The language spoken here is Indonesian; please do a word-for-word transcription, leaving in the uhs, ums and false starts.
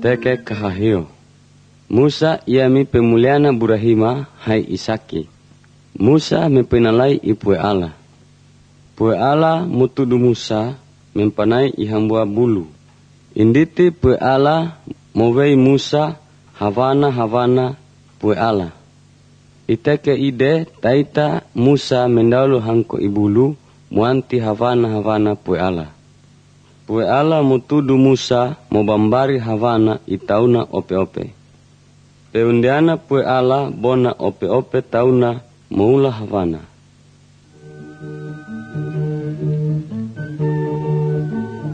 teke kahahio. Musa iami pemuliana burahima hai Isaki. Musa mempenalai ipue Allah. Pue Allah mutudu Musa mempanai ihambua bulu. Inditi pue Allah mowei Musa havana havana pue Allah. Iteke ide taita Musa mendaulu hangko ibulu muanti havana havana pue Allah. Pue Allah mutudu Musa mobambari havana itauna ope-ope. Peundiana pue Allah bona ope-ope tauna moula havana.